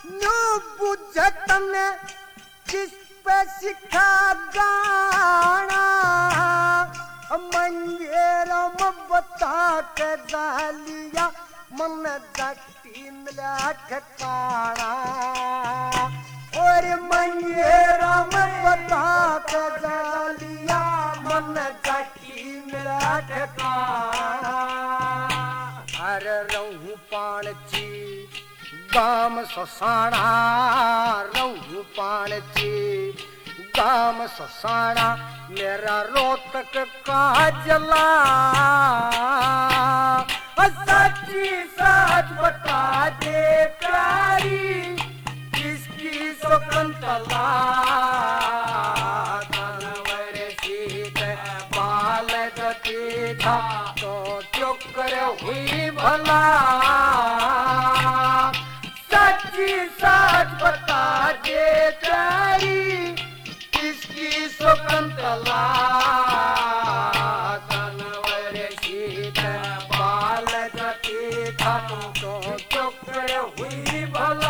New बुझत ने किस पे सिखा गाना मंगेरम बता के डालिया मन जट्टी मिला ठिकाना और मंगेरम बता के डालिया मन जट्टी मिला ठिकाना अरे रहूं पाणची गाम ससाना रहूं पाणची गाम ससाना मेरा रोहतक का जला सच्ची सच बता दे प्यारी किसकी शकुंतला तनवर सीत बाल गति था तो चुकर हुई भला सच्ची सच बता दे प्यारी किसकी शकुंतला तनवर सीत बाल गति था तो चुकर हुई भला।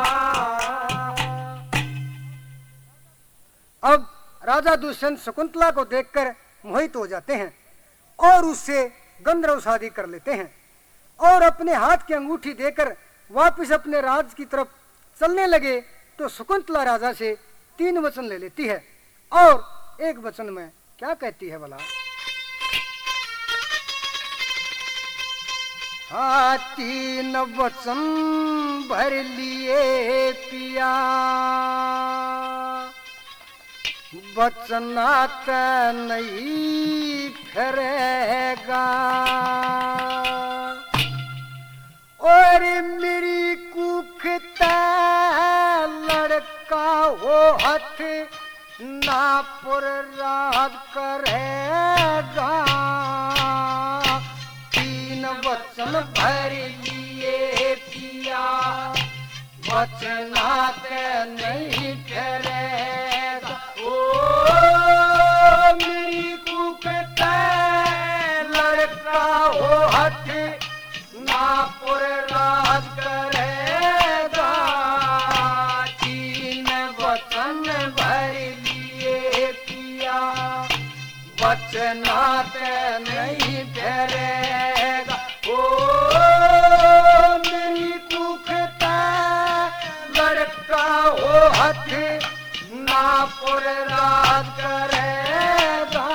अब राजा दुष्यंत शकुंतला को देखकर मोहित हो जाते हैं और उससे गंधर्व शादी कर लेते हैं और अपने हाथ की अंगूठी देकर वापस अपने राज की तरफ चलने लगे तो शकुंतला राजा से 3 वचन ले लेती है और एक वचन में क्या कहती है भला। हाँ 3 वचन भर लिए पिया वचनात नहीं फिरेगा और मेरी कुखता लड़का हो हथ नापुर राज करेगा 3 वचन भर लिए पिया वचनात नहीं फिरेगा ओ मेरी कुखता लड़का हो हथ नापुर राज करेगा 3 वचन भर लिए पिया वचनात नहीं फिरेगा ओ मेरी कुखता लड़का हो हथ नापुर राज करेगा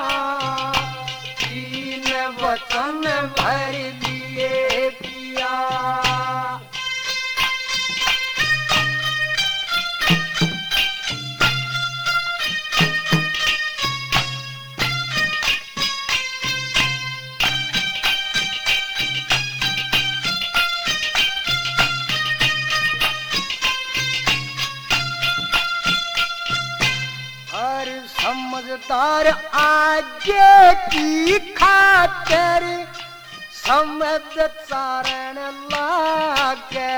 3 वचन भर लिए पिया। हर समझदार आगे की खातिर समझ चारण लागे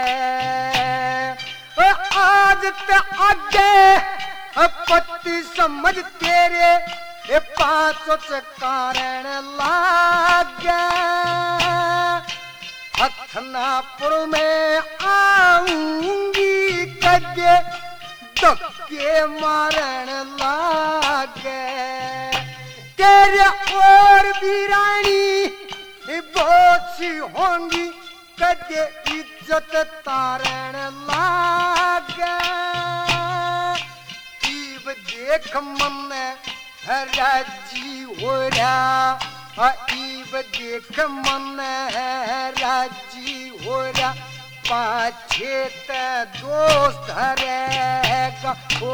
आज ते आगे पति समझ तेरे 5 कारण लागे हथनापुर में आऊंगी कजे धक्के मारन लागे तेरे और भी रानी बहुत सी होंगी कदे इज्जत तारण लागे ईब देख मन राजी हो रहा ईब देख मन राजी हो रहा पाछे ते दोस्त रहेगा ओ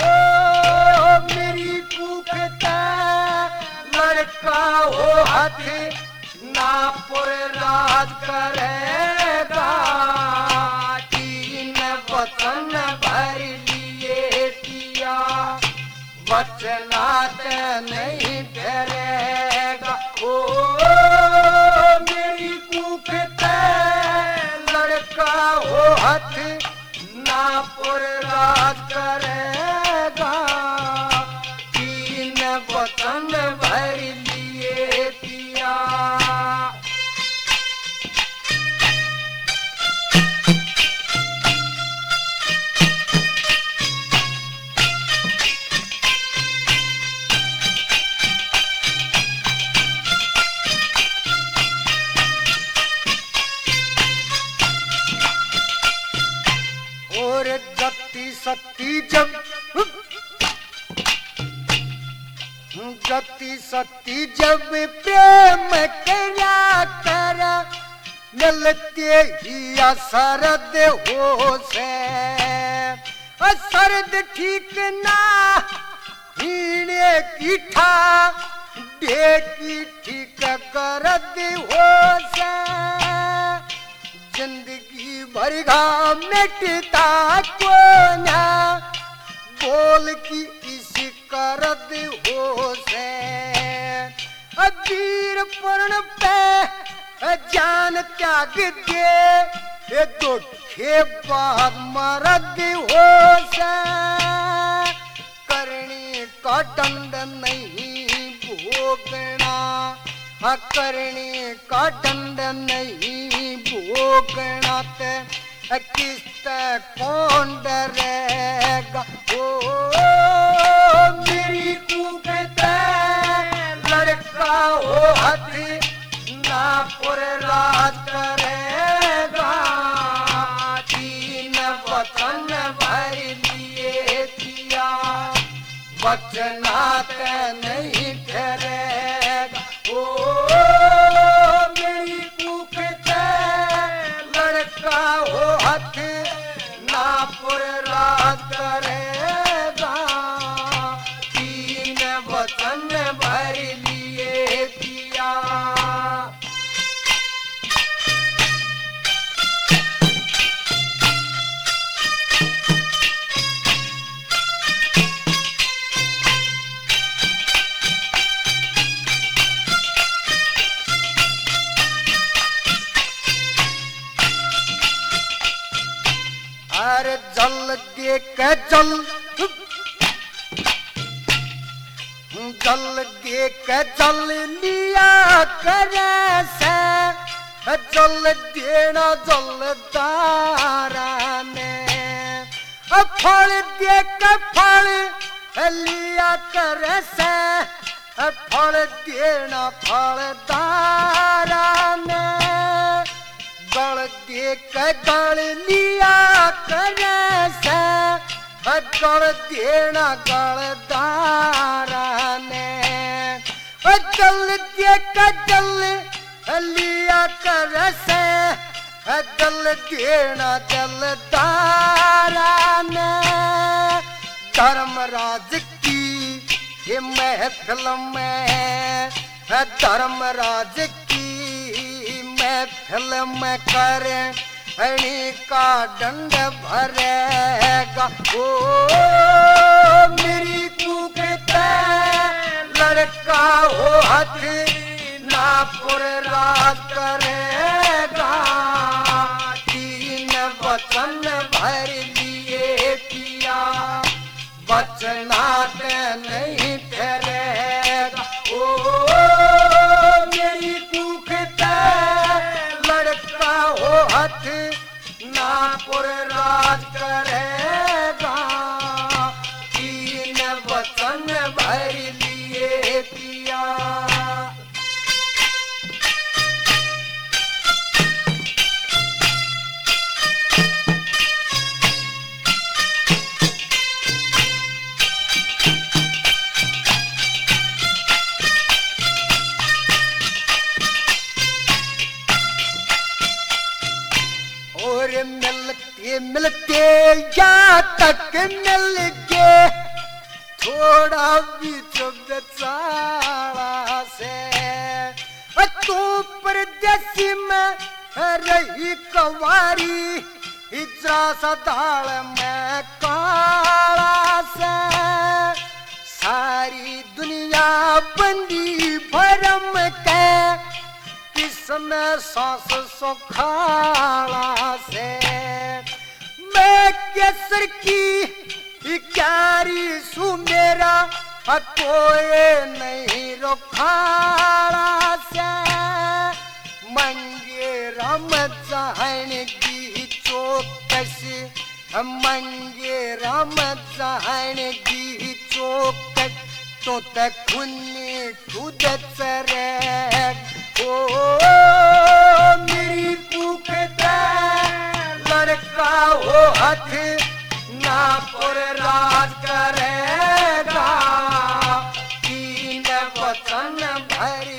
मेरी कुखता लड़का हो हथ नापुर राज करेगा 3 वचन भर लिए पिया वचनात नहीं फिरेगा ओ मेरी कुखता लड़का हो हथ नापुर राज करेगा 3 वचन भर लिए पिया। और जति सती जब जति सती जब प्रेम करा कर मिलते ही सरद हो से सरद ठीक ना हीने की ठा डेकी ठीक करद हो से जिंदगी भर घा मिटता को ना बोल की इस करद हो से वीर पूर्ण पे जान त्याग दे दुखे बाद मरद हो से करनी का दंड नहीं भोगना करनी का दंड नहीं भोगना किस्त कौन डरेगा ओ मेरी कुकते लड़का हो हाथी ना पुर राज करेगा तीन वचन भर लिए दिया वचनात नहीं ठहरेगा ओ मेरी कुकते लड़का हो हाथी ना पुर राज करेगा तीन वचन भर लिए दिया अरे जल दे के जल दे के जल लिया करे से जल देना जलदारा ने फल दे के फल लिया करे से फल देना फलदारा ने गल दे के गल लिया करे से गल देना गलदारा ने जल दे के जल लिया करे से जल देना जलदारा ने धर्मराज की ये महफिल में धर्मराज की महफिल में करे हणी का दंड भरेगा ओ मेरी कुकते लड़का हो हाथी ना पुर राज करेगा तीन वचन भर लिए पिया वचनात नहीं ठहरेगा ओ मेरी कुकते लड़का हो हाथी ना पुर राज करेगा तीन वचन भर लिए पिया और मिलते मिलते या तक मिल के थोड़ा बीच बेचारा से तू परदेसी में रही कवारी इजरा सदाल में काला से सारी दुनिया बंदी भरम के किसमें सांस सुखाला से मैं केसर की क्यारी सु मेरा कोई नहीं रोखाला से मंगे रम जहन की चौकसी मंगे रम जहन की चौकस तो तक खुन्नी खुद चरे ओ मेरी कुकते लड़का वो हथ ना पुर राज करेगा, तीन वचन भर